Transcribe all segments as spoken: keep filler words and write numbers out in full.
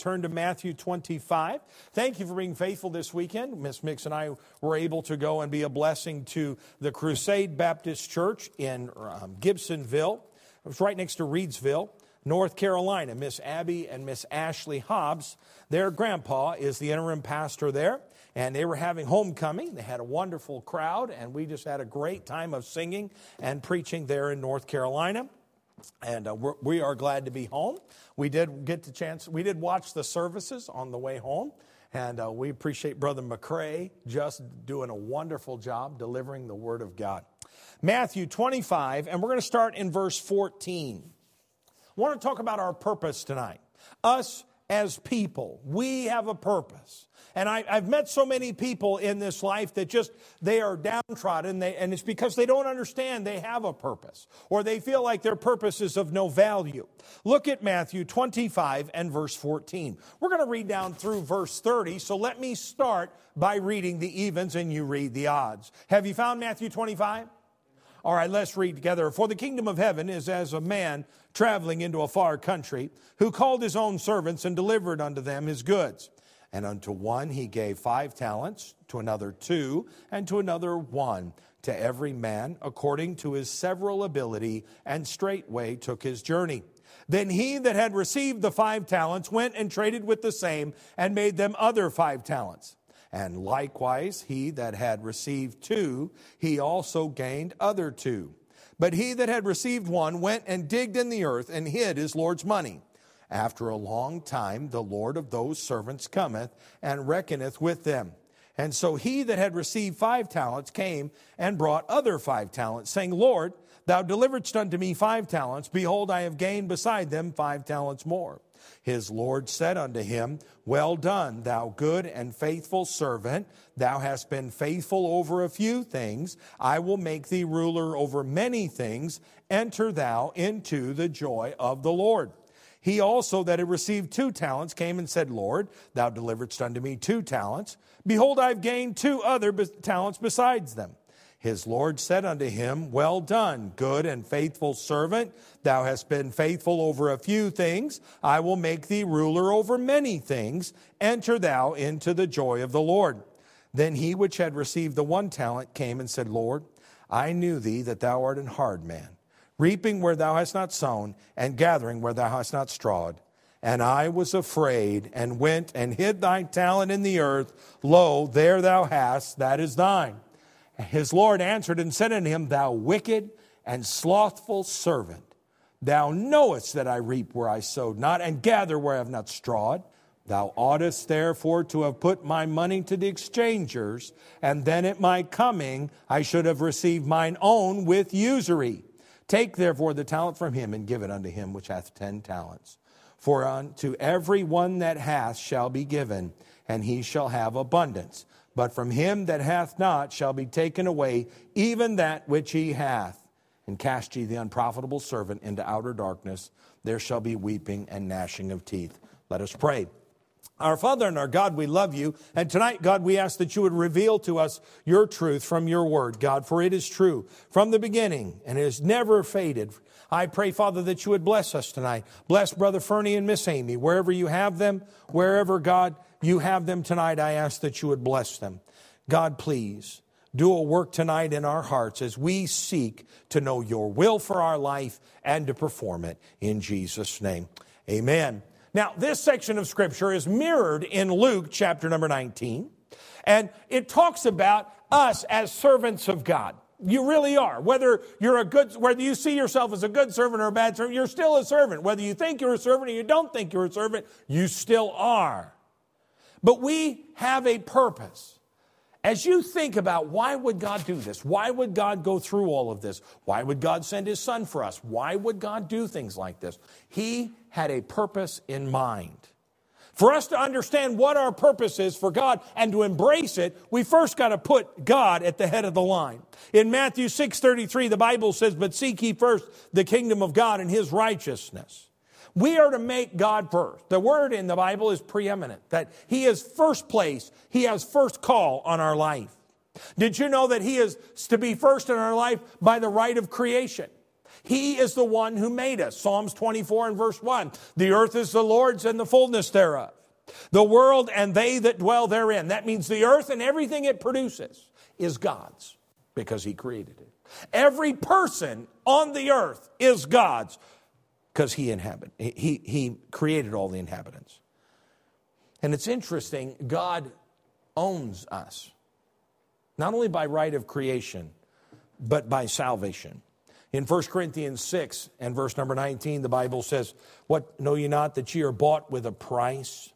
Turn to Matthew twenty-five. Thank you for being faithful this weekend. Miss Mix and I were able to go and be a blessing to the Crusade Baptist Church in um, Gibsonville. It was right next to Reidsville, North Carolina. Miss Abby and Miss Ashley Hobbs, their grandpa is the interim pastor there. And they were having homecoming. They had a wonderful crowd, and we just had a great time of singing and preaching there in North Carolina. And uh, we're, we are glad to be home. We did get the chance, we did watch the services on the way home. And uh, we appreciate Brother McCrae just doing a wonderful job delivering the Word of God. Matthew twenty-five, and we're going to start in verse fourteen. I want to talk about our purpose tonight. Us as people, we have a purpose. And I, I've met so many people in this life that just, they are downtrodden, they, and it's because they don't understand they have a purpose, or they feel like their purpose is of no value. Look at Matthew twenty-five and verse fourteen. We're going to read down through verse thirty, so let me start by reading the evens and you read the odds. Have you found Matthew twenty-five? All right, let's read together. For the kingdom of heaven is as a man traveling into a far country, who called his own servants and delivered unto them his goods. And unto one he gave five talents, to another two, and to another one, to every man according to his several ability, and straightway took his journey. Then he that had received the five talents went and traded with the same, and made them other five talents. And likewise he that had received two, he also gained other two. But he that had received one went and digged in the earth, and hid his Lord's money. After a long time, the Lord of those servants cometh and reckoneth with them. And so he that had received five talents came and brought other five talents, saying, Lord, thou deliveredst unto me five talents. Behold, I have gained beside them five talents more. His Lord said unto him, Well done, thou good and faithful servant. Thou hast been faithful over a few things. I will make thee ruler over many things. Enter thou into the joy of the Lord. He also that had received two talents came and said, Lord, thou deliveredst unto me two talents. Behold, I have gained two other be- talents besides them. His Lord said unto him, Well done, good and faithful servant. Thou hast been faithful over a few things. I will make thee ruler over many things. Enter thou into the joy of the Lord. Then he which had received the one talent came and said, Lord, I knew thee that thou art an hard man, reaping where thou hast not sown, and gathering where thou hast not strawed. And I was afraid, and went and hid thy talent in the earth. Lo, there thou hast, that is thine. His Lord answered and said unto him, Thou wicked and slothful servant, thou knowest that I reap where I sowed not, and gather where I have not strawed. Thou oughtest therefore to have put my money to the exchangers, and then at my coming I should have received mine own with usury. Take therefore the talent from him, and give it unto him which hath ten talents. For unto every one that hath shall be given, and he shall have abundance. But from him that hath not shall be taken away even that which he hath. And cast ye the unprofitable servant into outer darkness. There shall be weeping and gnashing of teeth. Let us pray. Our Father and our God, we love you. And tonight, God, we ask that you would reveal to us your truth from your word, God, for it is true from the beginning and it has never faded. I pray, Father, that you would bless us tonight. Bless Brother Fernie and Miss Amy, wherever you have them, wherever, God, you have them tonight, I ask that you would bless them. God, please do a work tonight in our hearts as we seek to know your will for our life and to perform it in Jesus' name. Amen. Now, this section of Scripture is mirrored in Luke chapter number nineteen, and it talks about us as servants of God. You really are. Whether you're a good, whether you see yourself as a good servant or a bad servant, you're still a servant. Whether you think you're a servant or you don't think you're a servant, you still are. But we have a purpose. As you think about why would God do this? Why would God go through all of this? Why would God send his son for us? Why would God do things like this? He had a purpose in mind. For us to understand what our purpose is for God and to embrace it, we first got to put God at the head of the line. In Matthew six thirty-three, the Bible says, But seek ye first the kingdom of God and his righteousness. We are to make God first. The word in the Bible is preeminent, that he is first place. He has first call on our life. Did you know that he is to be first in our life by the right of creation? He is the one who made us. Psalms twenty-four and verse one. The earth is the Lord's and the fullness thereof, the world and they that dwell therein. That means the earth and everything it produces is God's because He created it. Every person on the earth is God's because He inhabit. He, he created all the inhabitants. And it's interesting, God owns us, not only by right of creation, but by salvation. In First Corinthians six and verse number nineteen, the Bible says, "What, know ye not that ye are bought with a price?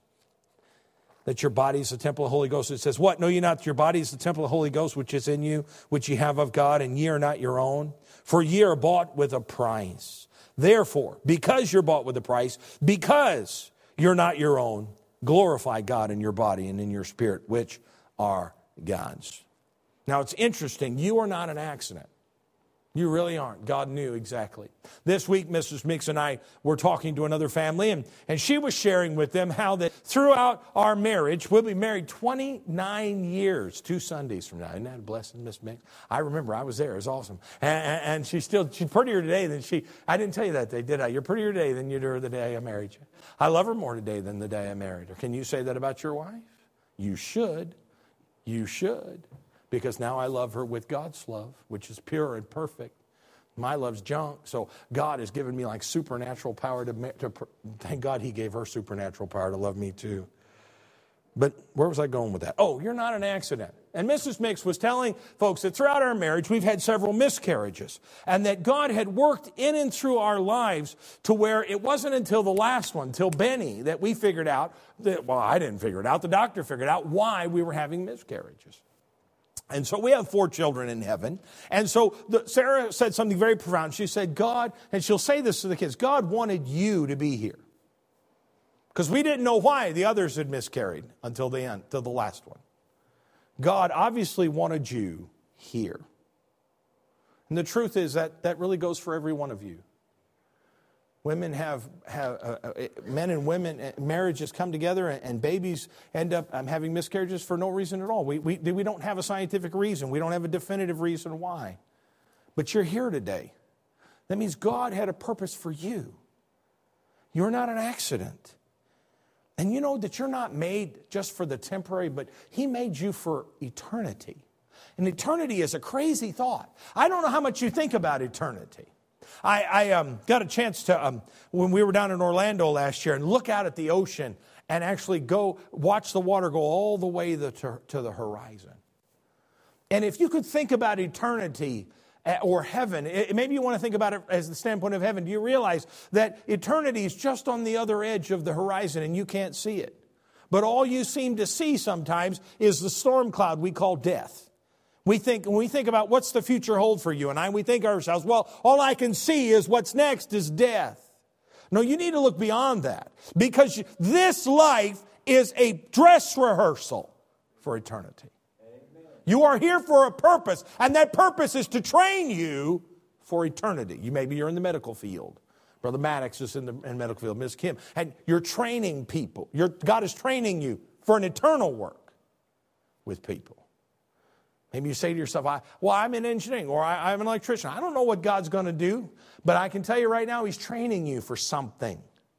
That your body is the temple of the Holy Ghost." It says, "What, know ye not that your body is the temple of the Holy Ghost, which is in you, which ye have of God, and ye are not your own? For ye are bought with a price. Therefore, because you're bought with a price, because you're not your own, glorify God in your body and in your spirit, which are God's." Now, it's interesting. You are not an accident. You really aren't. God knew exactly. This week, Missus Mix and I were talking to another family, and, and she was sharing with them how that throughout our marriage, we'll be married twenty-nine years, two Sundays from now. Isn't that a blessing, Miss Mix? I remember I was there. It was awesome. And, and, and she's still, she's prettier today than she, I didn't tell you that day, did I? You're prettier today than you were the day I married you. I love her more today than the day I married her. Can you say that about your wife? You should. You should. Because now I love her with God's love, which is pure and perfect. My love's junk. So God has given me like supernatural power to, to, thank God He gave her supernatural power to love me too. But where was I going with that? Oh, you're not an accident. And Missus Mix was telling folks that throughout our marriage, we've had several miscarriages. And that God had worked in and through our lives to where it wasn't until the last one, till Benny, that we figured out, that, well, I didn't figure it out, the doctor figured out why we were having miscarriages. And so we have four children in heaven. And so the, Sarah said something very profound. She said, God, and she'll say this to the kids, God wanted you to be here. Because we didn't know why the others had miscarried until the end, till the last one. God obviously wanted you here. And the truth is that that really goes for every one of you. Women have, have uh, uh, men and women, uh, marriages come together and, and babies end up um, having miscarriages for no reason at all. We, we, we don't have a scientific reason. We don't have a definitive reason why. But you're here today. That means God had a purpose for you. You're not an accident. And you know that you're not made just for the temporary, but He made you for eternity. And eternity is a crazy thought. I don't know how much you think about eternity. I, I um, got a chance to, um, when we were down in Orlando last year, and look out at the ocean and actually go watch the water go all the way the, to, to the horizon. And if you could think about eternity or heaven, it, maybe you want to think about it as the standpoint of heaven. Do you realize that eternity is just on the other edge of the horizon and you can't see it? But all you seem to see sometimes is the storm cloud we call death. We think, when we think about what's the future hold for you and I, we think to ourselves, well, all I can see is what's next is death. No, you need to look beyond that, because this life is a dress rehearsal for eternity. Amen. You are here for a purpose, and that purpose is to train you for eternity. You maybe you're in the medical field. Brother Maddox is in the in medical field, Miss Kim, and you're training people. You're, God is training you for an eternal work with people. Maybe you say to yourself, I, well, I'm in engineering, or I, I'm an electrician. I don't know what God's going to do, but I can tell you right now, He's training you for something.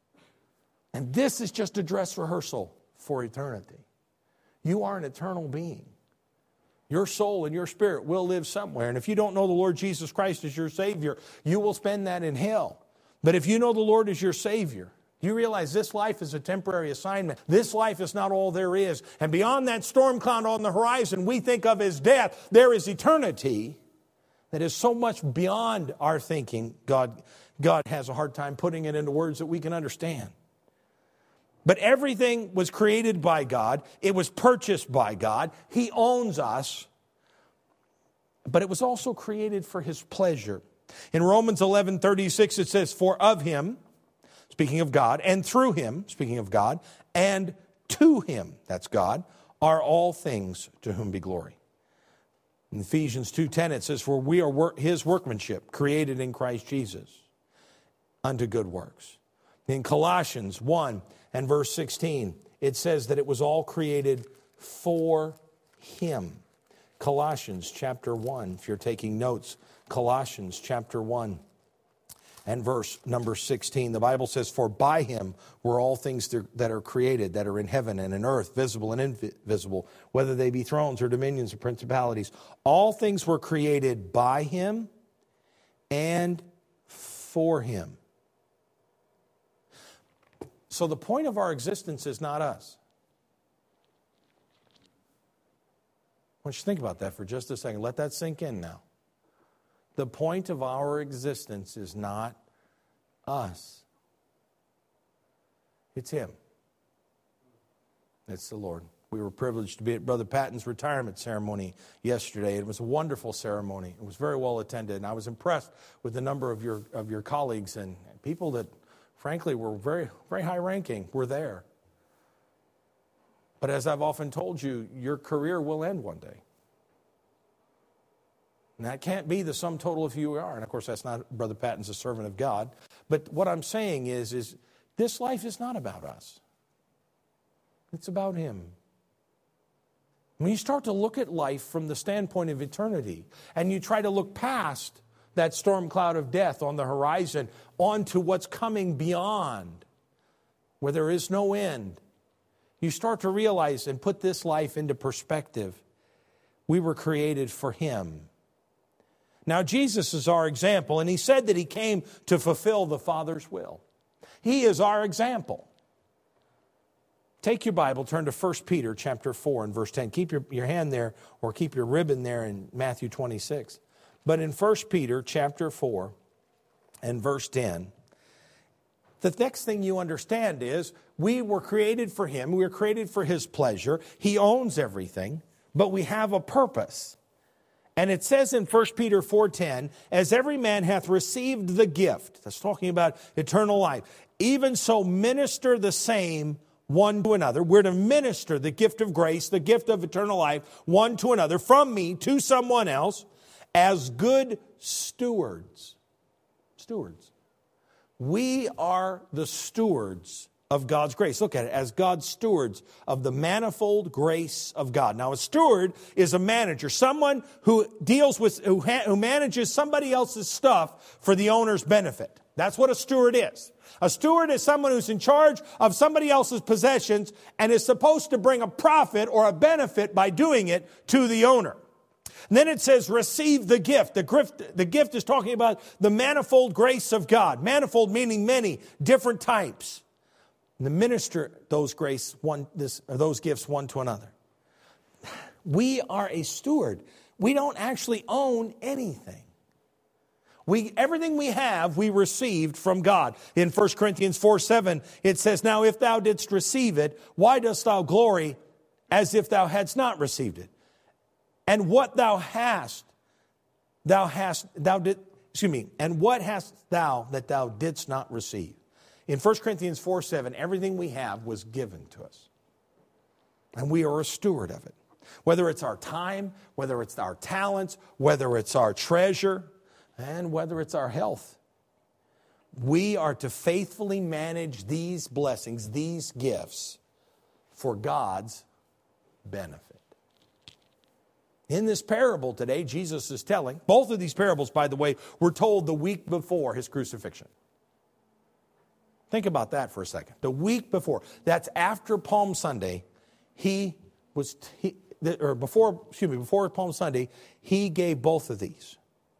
And this is just a dress rehearsal for eternity. You are an eternal being. Your soul and your spirit will live somewhere. And if you don't know the Lord Jesus Christ as your Savior, you will spend that in hell. But if you know the Lord as your Savior, you realize this life is a temporary assignment. This life is not all there is. And beyond that storm cloud on the horizon we think of as death, there is eternity that is so much beyond our thinking. God, God has a hard time putting it into words that we can understand. But everything was created by God. It was purchased by God. He owns us. But it was also created for His pleasure. In Romans eleven thirty-six it says, for of Him, speaking of God, and through Him, speaking of God, and to Him, that's God, are all things, to whom be glory. In Ephesians two ten it says, for we are work, His workmanship, created in Christ Jesus, unto good works. In Colossians one and verse sixteen, it says that it was all created for Him. Colossians chapter one, if you're taking notes, Colossians chapter one and verse number sixteen. The Bible says, for by him were all things that are created, that are in heaven and in earth, visible and invisible, whether they be thrones or dominions or principalities. All things were created by him and for him. So the point of our existence is not us. I want you to think about that for just a second. Let that sink in now. The point of our existence is not us. It's him. It's the Lord. We were privileged to be at Brother Patton's retirement ceremony yesterday. It was a wonderful ceremony. It was very well attended, and I was impressed with the number of your of your colleagues and people that, frankly, were very, very high-ranking were there. But as I've often told you, your career will end one day. And that can't be the sum total of who you are. And of course, that's not, Brother Patton's a servant of God. But what I'm saying is, is this life is not about us. It's about him. When you start to look at life from the standpoint of eternity, and you try to look past that storm cloud of death on the horizon onto what's coming beyond, where there is no end, you start to realize and put this life into perspective. We were created for him. Now, Jesus is our example, and he said that he came to fulfill the Father's will. He is our example. Take your Bible, turn to First Peter chapter four and verse ten. Keep your, your hand there, or keep your ribbon there in Matthew twenty-six. But in First Peter chapter four and verse ten, the next thing you understand is we were created for him. We were created for his pleasure. He owns everything, but we have a purpose. And it says in First Peter four ten, as every man hath received the gift, that's talking about eternal life, even so minister the same one to another. We're to minister the gift of grace, the gift of eternal life, one to another, from me to someone else, as good stewards. Stewards. We are the stewards of God's grace. Look at it, as God's stewards of the manifold grace of God. Now, a steward is a manager, someone who deals with, who, ha- who manages somebody else's stuff for the owner's benefit. That's what a steward is. A steward is someone who's in charge of somebody else's possessions and is supposed to bring a profit or a benefit by doing it to the owner. And then it says, receive the gift. The gift, the gift is talking about the manifold grace of God. Manifold meaning many, different types. And to minister those grace one, this, or those gifts one to another. We are a steward. We don't actually own anything. We, everything we have, we received from God. In First Corinthians four seven, it says, now if thou didst receive it, why dost thou glory as if thou hadst not received it? And what thou hast, thou hast, thou did, excuse me, and what hast thou that thou didst not receive? In First Corinthians four seven, everything we have was given to us. And we are a steward of it. Whether it's our time, whether it's our talents, whether it's our treasure, and whether it's our health. We are to faithfully manage these blessings, these gifts, for God's benefit. In this parable today, Jesus is telling, both of these parables, by the way, were told the week before his crucifixion. Think about that for a second. The week before, that's after Palm Sunday, he was, he, or before, excuse me, before Palm Sunday, he gave both of these.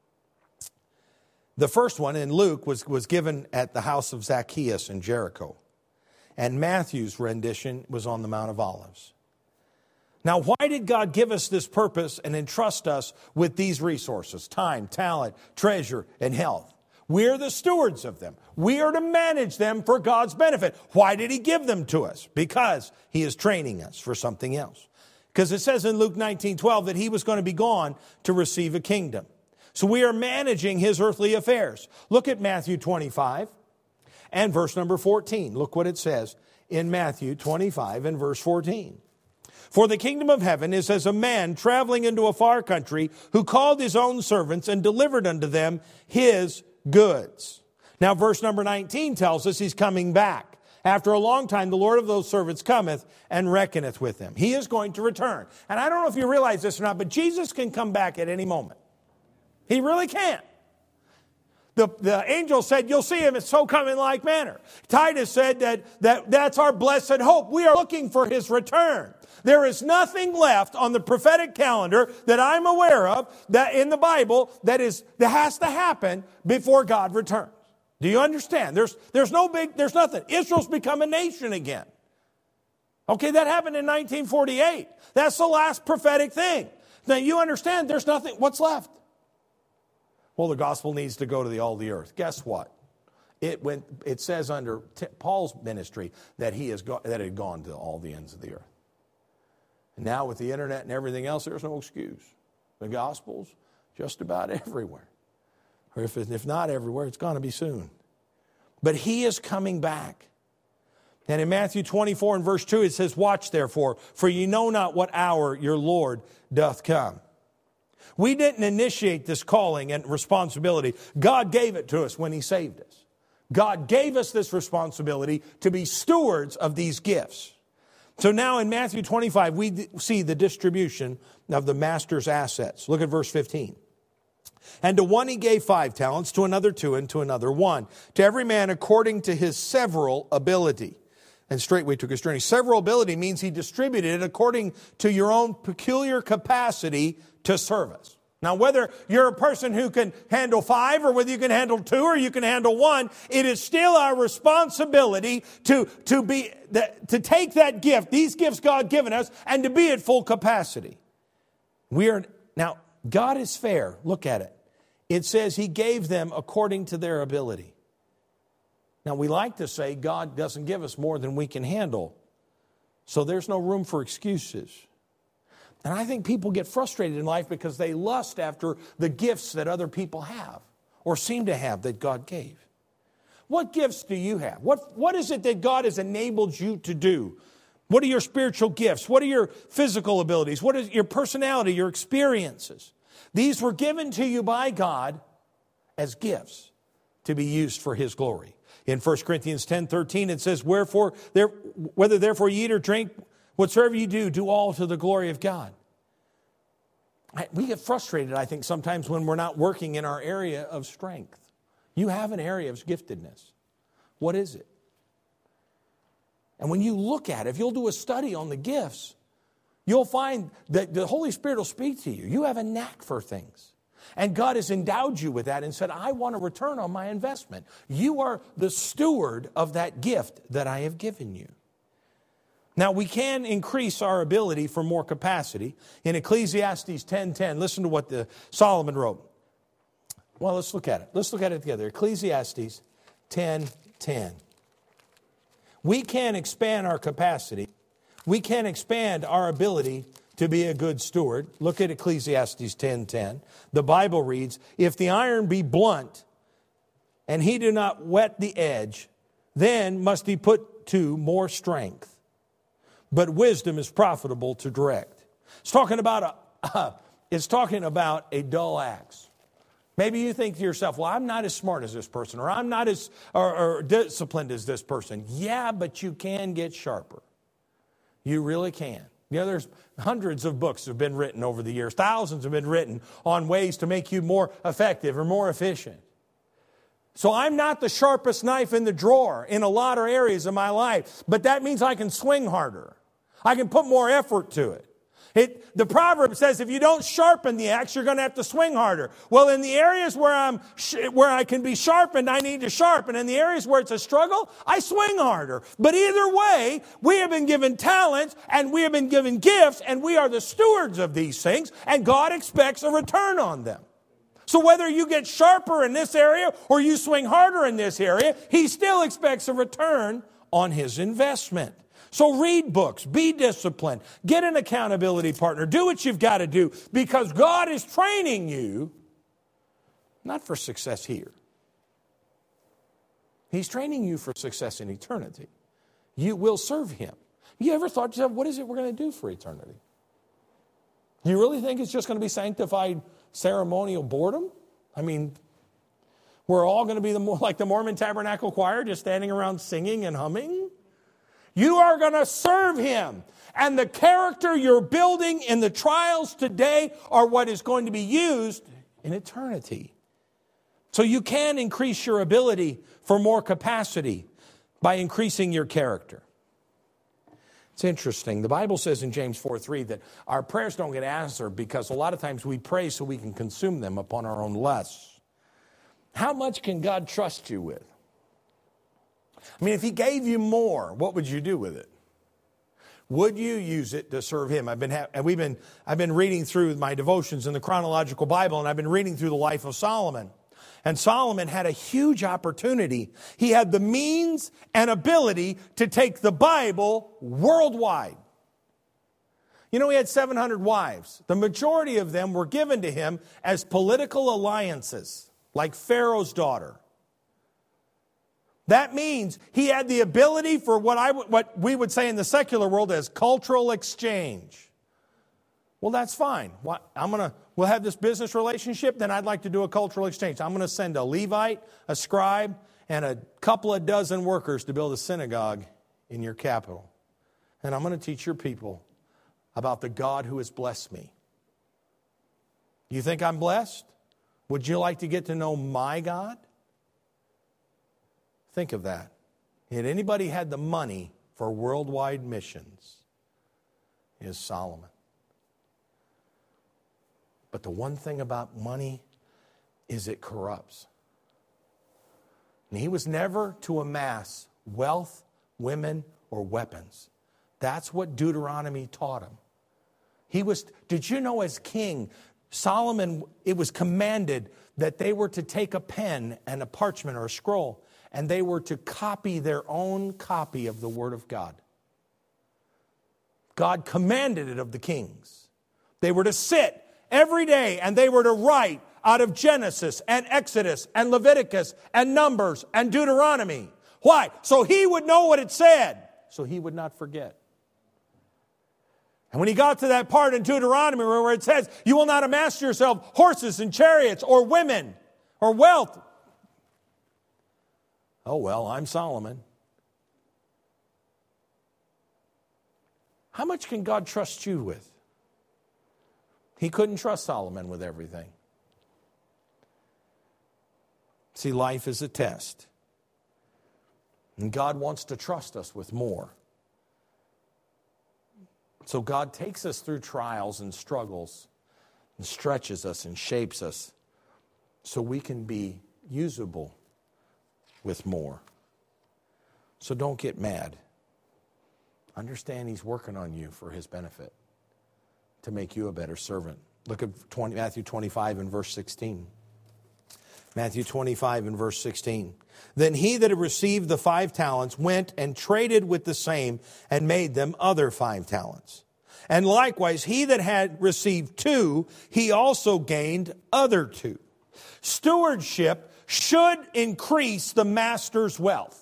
The first one in Luke was, was given at the house of Zacchaeus in Jericho. And Matthew's rendition was on the Mount of Olives. Now, why did God give us this purpose and entrust us with these resources? Time, talent, treasure, and health. We're the stewards of them. We are to manage them for God's benefit. Why did he give them to us? Because he is training us for something else. Because it says in Luke nineteen twelve that he was going to be gone to receive a kingdom. So we are managing his earthly affairs. Look at Matthew twenty-five and verse number fourteen. Look what it says in Matthew twenty-five and verse fourteen. For the kingdom of heaven is as a man traveling into a far country who called his own servants and delivered unto them his goods. Now verse number nineteen tells us he's coming back. After a long time, the Lord of those servants cometh and reckoneth with them. He is going to return. And I don't know if you realize this or not, but Jesus can come back at any moment. He really can. The, the angel said, you'll see him, it's so come in like manner. Titus said that, that that's our blessed hope. We are looking for his return. There is nothing left on the prophetic calendar that I'm aware of that in the Bible that is that has to happen before God returns. Do you understand? There's, there's no big, there's nothing. Israel's become a nation again. Okay, that happened in nineteen forty-eight. That's the last prophetic thing. Now you understand there's nothing, what's left? Well, the gospel needs to go to the all the earth. Guess what? It went, it says under T- Paul's ministry that he has go, that it had gone to all the ends of the earth. And now with the internet and everything else, there's no excuse. The gospel's just about everywhere. Or if, if not everywhere, it's going to be soon. But he is coming back. And in Matthew twenty-four and verse two, it says, watch therefore, for ye know not what hour your Lord doth come. We didn't initiate this calling and responsibility. God gave it to us when he saved us. God gave us this responsibility to be stewards of these gifts. So now in Matthew twenty-five, we see the distribution of the master's assets. Look at verse fifteen. And to one he gave five talents, to another two, and to another one. To every man according to his several ability. And straightway took his journey. Several ability means he distributed it according to your own peculiar capacity to service. Now, whether you're a person who can handle five or whether you can handle two or you can handle one, it is still our responsibility to, to, be, to take that gift, these gifts God given us, and to be at full capacity. We are, now, God is fair. Look at it. It says he gave them according to their ability. Now, we like to say God doesn't give us more than we can handle. So there's no room for excuses. And I think people get frustrated in life because they lust after the gifts that other people have or seem to have that God gave. What gifts do you have? What, what is it that God has enabled you to do? What are your spiritual gifts? What are your physical abilities? What is your personality, your experiences? These were given to you by God as gifts to be used for his glory. In First Corinthians ten thirteen, it says, Wherefore, there, whether therefore ye eat or drink, whatsoever you do, do all to the glory of God. We get frustrated, I think, sometimes when we're not working in our area of strength. You have an area of giftedness. What is it? And when you look at it, if you'll do a study on the gifts, you'll find that the Holy Spirit will speak to you. You have a knack for things. And God has endowed you with that and said, I want a return on my investment. You are the steward of that gift that I have given you. Now, we can increase our ability for more capacity. In Ecclesiastes ten ten, listen to what the Solomon wrote. Well, let's look at it. Let's look at it together. Ecclesiastes ten ten. We can expand our capacity. We can expand our ability to be a good steward. Look at Ecclesiastes ten ten. The Bible reads, if the iron be blunt, and he do not whet the edge, then must he put to more strength. But wisdom is profitable to direct. It's talking about a, uh, it's talking about a dull axe. Maybe you think to yourself, well, I'm not as smart as this person, or I'm not as or, or disciplined as this person. Yeah, but you can get sharper. You really can. You know, there's hundreds of books that have been written over the years. Thousands have been written on ways to make you more effective or more efficient. So I'm not the sharpest knife in the drawer in a lot of areas of my life, but that means I can swing harder. I can put more effort to it. It, the proverb says if you don't sharpen the axe, you're going to have to swing harder. Well, in the areas where I'm where I can be sharpened, I need to sharpen. In the areas where it's a struggle, I swing harder. But either way, we have been given talents and we have been given gifts, and we are the stewards of these things, and God expects a return on them. So whether you get sharper in this area or you swing harder in this area, he still expects a return on his investment. So read books, be disciplined, get an accountability partner, do what you've got to do, because God is training you not for success here. He's training you for success in eternity. You will serve him. You ever thought to yourself, what is it we're going to do for eternity? You really think it's just going to be sanctified ceremonial boredom? I mean, we're all going to be the more like the Mormon Tabernacle Choir, just standing around singing and humming? You are going to serve him. And the character you're building in the trials today are what is going to be used in eternity. So you can increase your ability for more capacity by increasing your character. It's interesting. The Bible says in James four three that our prayers don't get answered because a lot of times we pray so we can consume them upon our own lusts. How much can God trust you with? I mean, if He gave you more, what would you do with it? Would you use it to serve Him? I've been ha- and we've been I've been reading through my devotions in the chronological Bible, and I've been reading through the life of Solomon. And Solomon had a huge opportunity. He had the means and ability to take the Bible worldwide. You know, he had seven hundred wives. The majority of them were given to him as political alliances, like Pharaoh's daughter. That means he had the ability for what I what we would say in the secular world as cultural exchange. Well, that's fine. What, I'm gonna we'll have this business relationship. Then I'd like to do a cultural exchange. I'm going to send a Levite, a scribe, and a couple of dozen workers to build a synagogue in your capital, and I'm going to teach your people about the God who has blessed me. You think I'm blessed? Would you like to get to know my God? Think of that. Had anybody had the money for worldwide missions, is Solomon. But the one thing about money is it corrupts. And he was never to amass wealth, women, or weapons. That's what Deuteronomy taught him. He was, did you know as king, Solomon, it was commanded that they were to take a pen and a parchment or a scroll, and they were to copy their own copy of the Word of God. God commanded it of the kings. They were to sit every day and they were to write out of Genesis and Exodus and Leviticus and Numbers and Deuteronomy. Why? So he would know what it said, so he would not forget. And when he got to that part in Deuteronomy where it says, you will not amass yourself horses and chariots or women or wealth. Oh, well, I'm Solomon. How much can God trust you with? He couldn't trust Solomon with everything. See, life is a test. And God wants to trust us with more. So God takes us through trials and struggles and stretches us and shapes us so we can be usable with more. So don't get mad. Understand He's working on you for His benefit to make you a better servant. Look at twenty, Matthew twenty-five and verse sixteen. Matthew twenty-five and verse sixteen. Then he that had received the five talents went and traded with the same and made them other five talents. And likewise, he that had received two, he also gained other two. Stewardship should increase the master's wealth.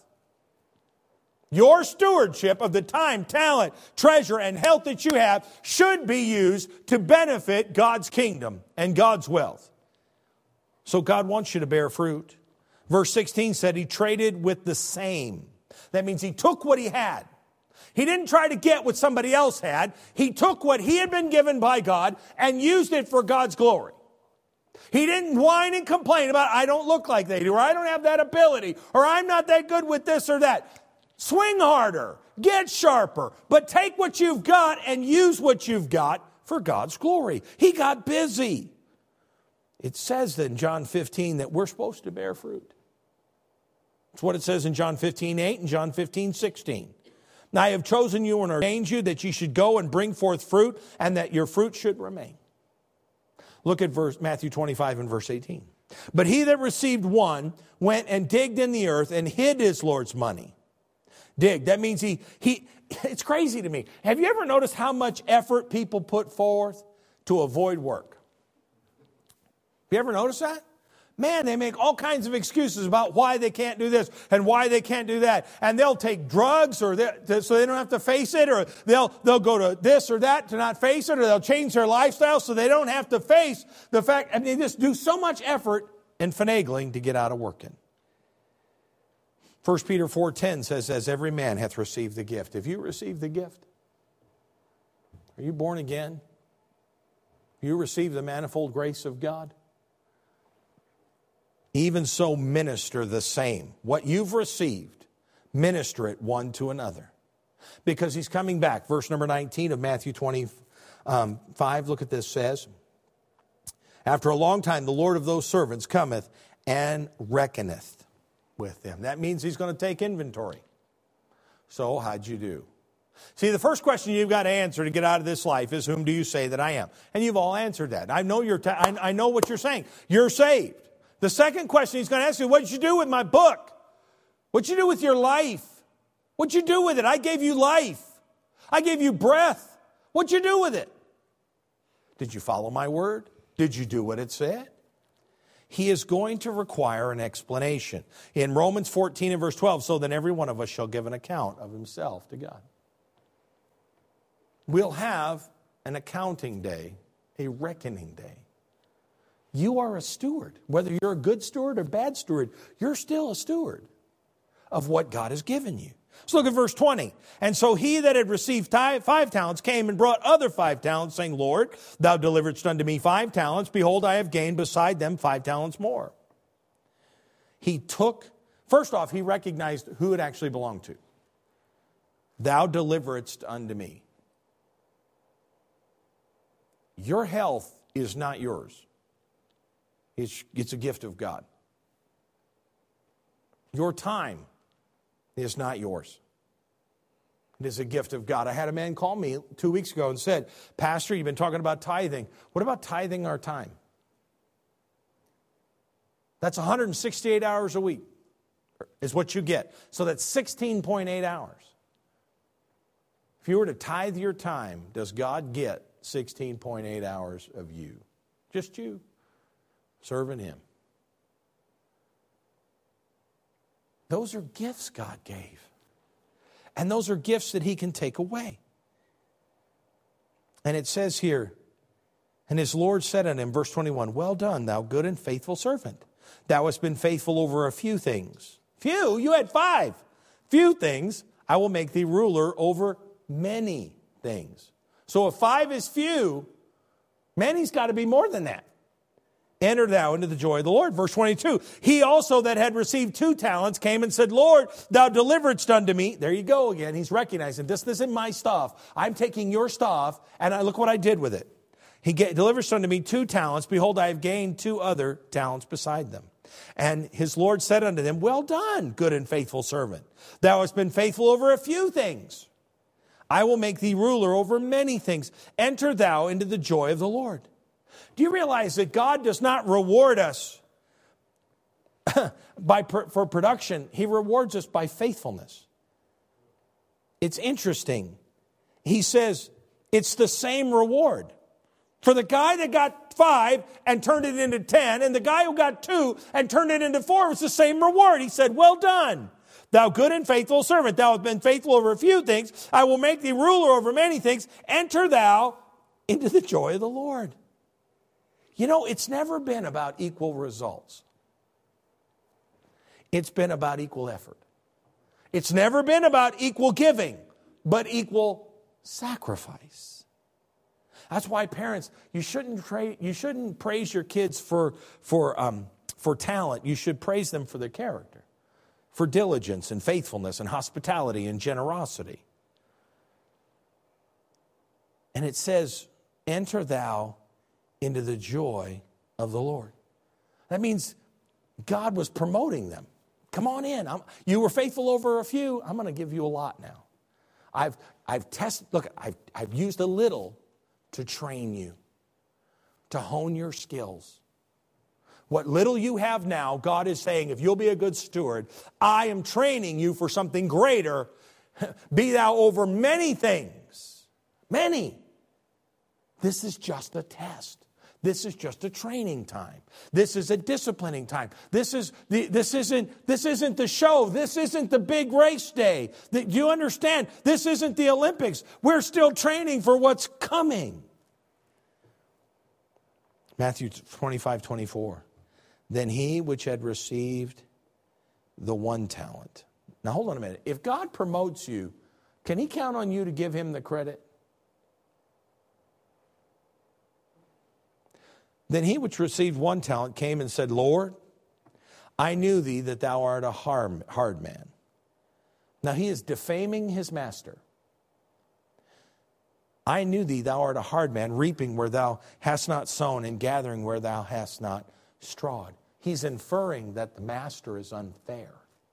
Your stewardship of the time, talent, treasure, and health that you have should be used to benefit God's kingdom and God's wealth. So God wants you to bear fruit. Verse sixteen said he traded with the same. That means he took what he had. He didn't try to get what somebody else had. He took what he had been given by God and used it for God's glory. He didn't whine and complain about, I don't look like they do, or I don't have that ability, or I'm not that good with this or that. Swing harder, get sharper, but take what you've got and use what you've got for God's glory. He got busy. It says that in John fifteen that we're supposed to bear fruit. It's what it says in John fifteen eight and John fifteen sixteen. Now I have chosen you and ordained you that you should go and bring forth fruit and that your fruit should remain. Look at verse Matthew twenty-five and verse eighteen. But he that received one went and digged in the earth and hid his Lord's money. Dig. That means he, he, it's crazy to me. Have you ever noticed how much effort people put forth to avoid work? Have you ever noticed that? Man, they make all kinds of excuses about why they can't do this and why they can't do that. And they'll take drugs or they, so they don't have to face it, or they'll, they'll go to this or that to not face it, or they'll change their lifestyle so they don't have to face the fact. I mean, they just do so much effort and finagling to get out of working. First Peter four ten says, as every man hath received the gift. Have you received the gift? Are you born again? You received the manifold grace of God? even so minister the same. What you've received, minister it one to another. Because he's coming back. Verse number nineteen of Matthew twenty-five, look at this, says, after a long time, the Lord of those servants cometh and reckoneth with them. That means he's going to take inventory. So how'd you do? See, the first question you've got to answer to get out of this life is, whom do you say that I am? And you've all answered that. I know you're. Ta- I, I know what you're saying. You're saved. The second question he's going to ask you, what did you do with my book? What did you do with your life? What did you do with it? I gave you life. I gave you breath. What did you do with it? Did you follow my word? Did you do what it said? He is going to require an explanation. In Romans fourteen and verse twelve, so then every one of us shall give an account of himself to God. We'll have an accounting day, a reckoning day. You are a steward. Whether you're a good steward or bad steward, you're still a steward of what God has given you. Let's look at verse twenty. And so he that had received five talents came and brought other five talents, saying, Lord, thou deliveredst unto me five talents. Behold, I have gained beside them five talents more. He took, first off, he recognized who it actually belonged to. Thou deliveredst unto me. Your health is not yours. It's, it's a gift of God. Your time is not yours. It is a gift of God. I had a man call me two weeks ago and said, Pastor, you've been talking about tithing. What about tithing our time? That's one hundred sixty-eight hours a week is what you get. So that's sixteen point eight hours. If you were to tithe your time, does God get sixteen point eight hours of you? Just you serving Him. Those are gifts God gave. And those are gifts that He can take away. And it says here, and his Lord said unto him, verse twenty-one, well done, thou good and faithful servant. Thou hast been faithful over a few things. Few? You had five. Few things. I will make thee ruler over many things. So if five is few, many's got to be more than that. Enter thou into the joy of the Lord. Verse twenty-two, he also that had received two talents came and said, Lord, thou deliveredst unto me. There you go again. He's recognizing this, this isn't my stuff. I'm taking your stuff, and I, look what I did with it. He delivers unto me two talents. Behold, I have gained two other talents beside them. And his Lord said unto them, well done, good and faithful servant. Thou hast been faithful over a few things. I will make thee ruler over many things. Enter thou into the joy of the Lord. Do you realize that God does not reward us by for production? He rewards us by faithfulness. It's interesting. He says it's the same reward. For the guy that got five and turned it into ten, and the guy who got two and turned it into four, was the same reward. He said, well done, thou good and faithful servant. Thou hast been faithful over a few things. I will make thee ruler over many things. Enter thou into the joy of the Lord. You know, it's never been about equal results. It's been about equal effort. It's never been about equal giving, but equal sacrifice. That's why parents, you shouldn't tra- you shouldn't praise your kids for for um, for talent. You should praise them for their character, for diligence and faithfulness and hospitality and generosity. And it says, "Enter thou into the joy of the Lord." That means God was promoting them. Come on in. I'm, you were faithful over a few. I'm going to give you a lot now. I've I've tested. Look, I've I've used a little to train you, to hone your skills. What little you have now, God is saying, if you'll be a good steward, I am training you for something greater. Be thou over many things. Many. This is just a test. This is just a training time. This is a disciplining time. This is the, this isn't this isn't the show. This isn't the big race day. Do you understand? This isn't the Olympics. We're still training for what's coming. Matthew twenty-five, twenty-four. Then he which had received the one talent. Now hold on a minute. If God promotes you, can he count on you to give him the credit? Then he which received one talent came and said, Lord, I knew thee that thou art a hard, hard man. Now he is defaming his master. I knew thee, thou art a hard man, reaping where thou hast not sown and gathering where thou hast not strawed. He's inferring that the master is unfair.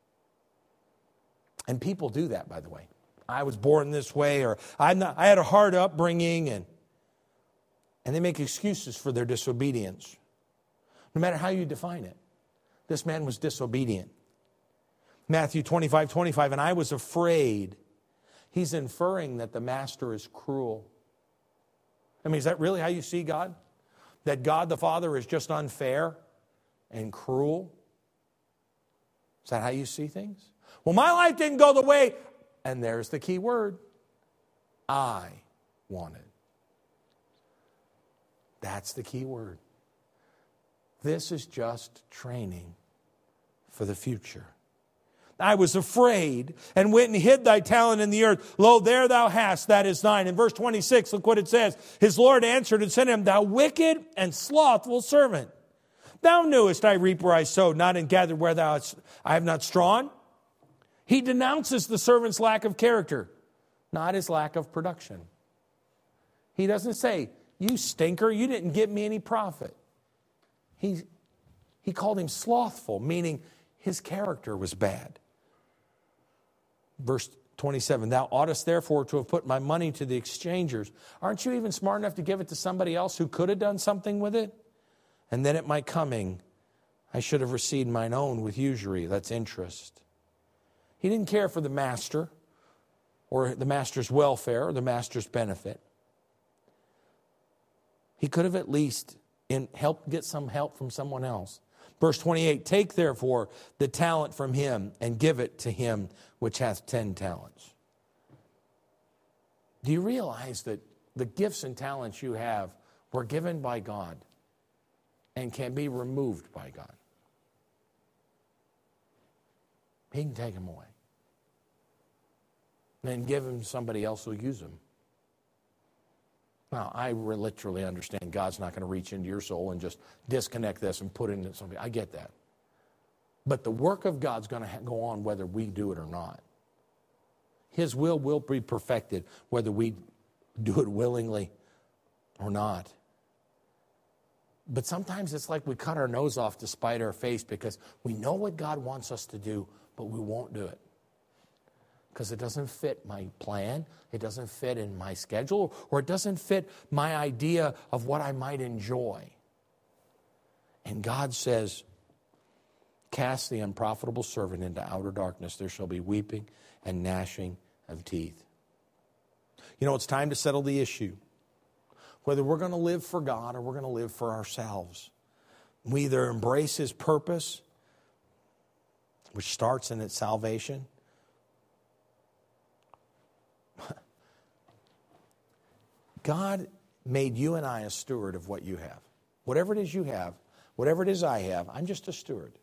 And people do that, by the way. I was born this way, or I'm not, I had a hard upbringing, and, and they make excuses for their disobedience. No matter how you define it. This man was disobedient. Matthew twenty-five, twenty-five, and I was afraid. He's inferring that the master is cruel. I mean, is that really how you see God? That God the Father is just unfair and cruel? Is that how you see things? Well, my life didn't go the way, and there's the key word, I wanted. That's the key word. This is just training for the future. I was afraid and went and hid thy talent in the earth. Lo, there thou hast, that is thine. In verse twenty-six, look what it says. His Lord answered and said to him, thou wicked and slothful servant. Thou knewest I reap where I sowed, not and gathered where thou hast, I have not strawn. He denounces the servant's lack of character, not his lack of production. He doesn't say, you stinker, you didn't get me any profit. He, he called him slothful, meaning his character was bad. Verse twenty-seven, thou oughtest therefore to have put my money to the exchangers. Aren't you even smart enough to give it to somebody else who could have done something with it? And then at my coming, I should have received mine own with usury. That's interest. He didn't care for the master or the master's welfare or the master's benefit. He could have at least in helped get some help from someone else. Verse twenty-eight, take therefore the talent from him and give it to him which hath ten talents. Do you realize that the gifts and talents you have were given by God and can be removed by God? He can take them away. And give them to somebody else who'll use them. Now, I literally understand God's not going to reach into your soul and just disconnect this and put it into somebody. I get that. But the work of God's going to go on whether we do it or not. His will will be perfected whether we do it willingly or not. But sometimes it's like we cut our nose off to spite our face because we know what God wants us to do, but we won't do it. Because it doesn't fit my plan, it doesn't fit in my schedule, or it doesn't fit my idea of what I might enjoy. And God says, cast the unprofitable servant into outer darkness. There shall be weeping and gnashing of teeth. You know, it's time to settle the issue. Whether we're going to live for God or we're going to live for ourselves. We either embrace His purpose, which starts in its salvation. God made you and I a steward of what you have. Whatever it is you have, whatever it is I have, I'm just a steward.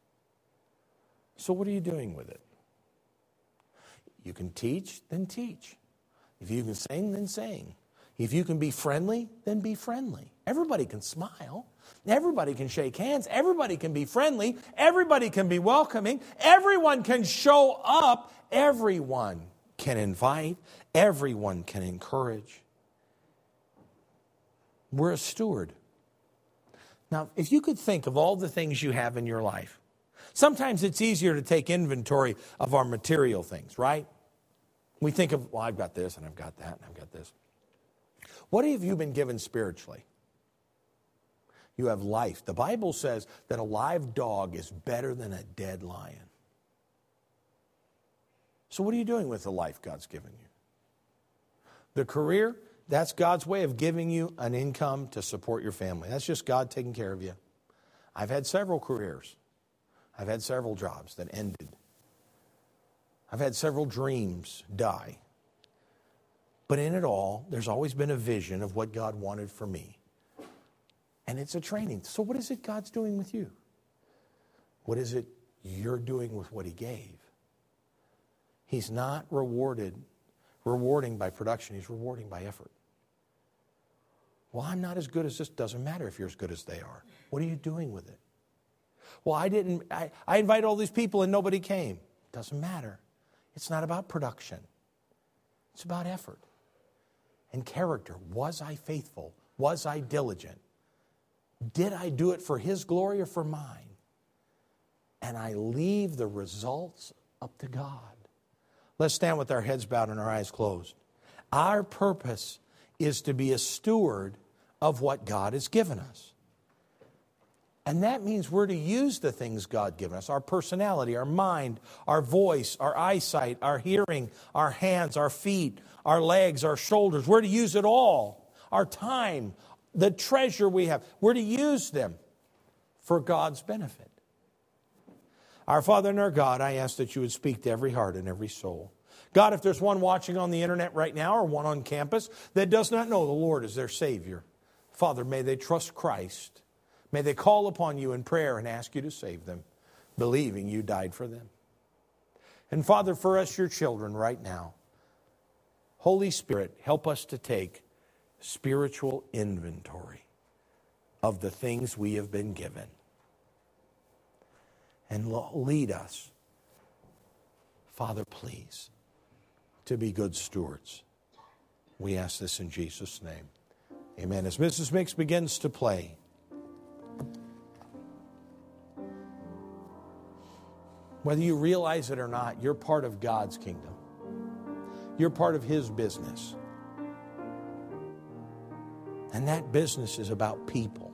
So what are you doing with it? You can teach, then teach. If you can sing, then sing. If you can be friendly, then be friendly. Everybody can smile. Everybody can shake hands. Everybody can be friendly. Everybody can be welcoming. Everyone can show up. Everyone can invite. Everyone can encourage. We're a steward. Now, if you could think of all the things you have in your life, sometimes it's easier to take inventory of our material things, right? We think of, well, I've got this and I've got that and I've got this. What have you been given spiritually? You have life. The Bible says that a live dog is better than a dead lion. So what are you doing with the life God's given you? The career, that's God's way of giving you an income to support your family. That's just God taking care of you. I've had several careers. I've had several jobs that ended. I've had several dreams die. But in it all, there's always been a vision of what God wanted for me. And it's a training. So what is it God's doing with you? What is it you're doing with what He gave? He's not rewarded, rewarding by production. He's rewarding by effort. Well, I'm not as good as this. Doesn't matter if you're as good as they are. What are you doing with it? Well, I didn't, I, I invited all these people and nobody came. Doesn't matter. It's not about production. It's about effort and character. Was I faithful? Was I diligent? Did I do it for His glory or for mine? And I leave the results up to God. Let's stand with our heads bowed and our eyes closed. Our purpose is to be a steward of what God has given us. And that means we're to use the things God given us, our personality, our mind, our voice, our eyesight, our hearing, our hands, our feet, our legs, our shoulders. We're to use it all. Our time, the treasure we have. We're to use them for God's benefit. Our Father and our God, I ask that you would speak to every heart and every soul. God, if there's one watching on the internet right now or one on campus that does not know the Lord as their Savior, Father, may they trust Christ. May they call upon you in prayer and ask you to save them, believing you died for them. And Father, for us, your children right now, Holy Spirit, help us to take spiritual inventory of the things we have been given. And lead us, Father, please, to be good stewards. We ask this in Jesus' name. Amen. As Missus Mix begins to play, whether you realize it or not, you're part of God's kingdom. You're part of His business. And that business is about people.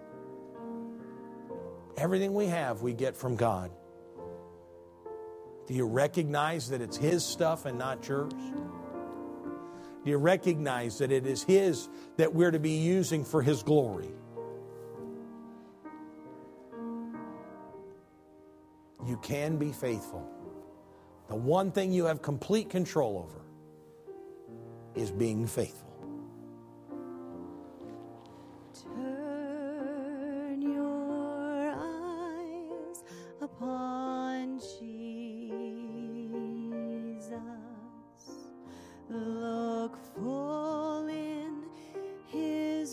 Everything we have, we get from God. Do you recognize that it's His stuff and not yours? Do you recognize that it is His that we're to be using for His glory? You can be faithful. The one thing you have complete control over is being faithful. Turn your eyes upon Jesus. Look full in His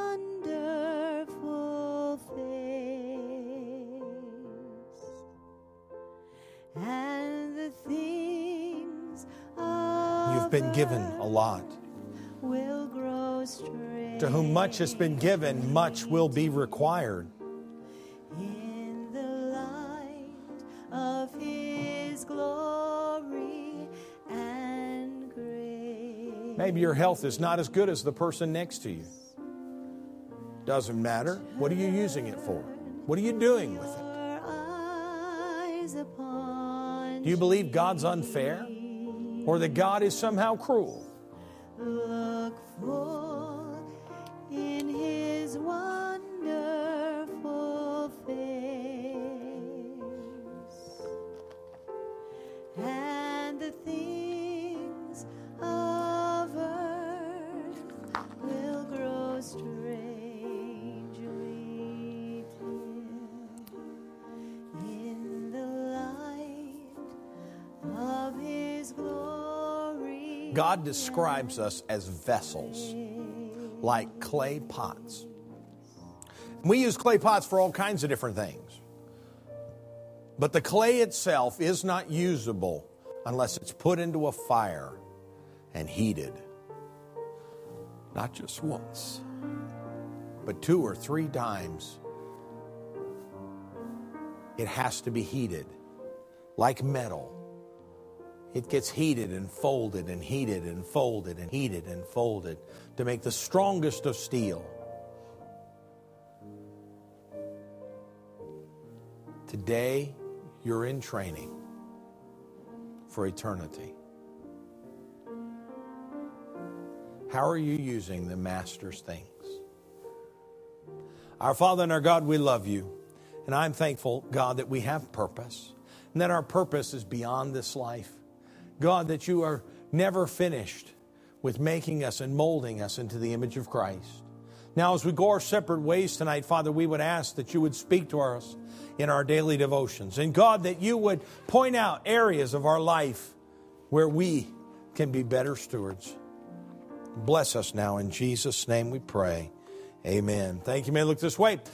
wonderful face, and the things of You've been given a lot. will grow straight. To whom much has been given, much will be required. In the light of His glory and grace. Maybe your health is not as good as the person next to you. Doesn't matter. What are you using it for? What are you doing with it? Your eyes upon Do you believe God's unfair? Or that God is somehow cruel? Look full in His wonderful face, and the things of earth will grow strangely dim in the light of His glory. God describes us as vessels, like clay pots. We use clay pots for all kinds of different things. But the clay itself is not usable unless it's put into a fire and heated. Not just once, but two or three times. It has to be heated, like metal. It gets heated and folded and heated and folded and heated and folded to make the strongest of steel. Today, you're in training for eternity. How are you using the Master's things? Our Father and our God, we love you. And I'm thankful, God, that we have purpose. And that our purpose is beyond this life. God, that you are never finished with making us and molding us into the image of Christ. Now, as we go our separate ways tonight, Father, we would ask that you would speak to us in our daily devotions. And God, that you would point out areas of our life where we can be better stewards. Bless us now. In Jesus' name we pray. Amen. Thank you. May I look this way.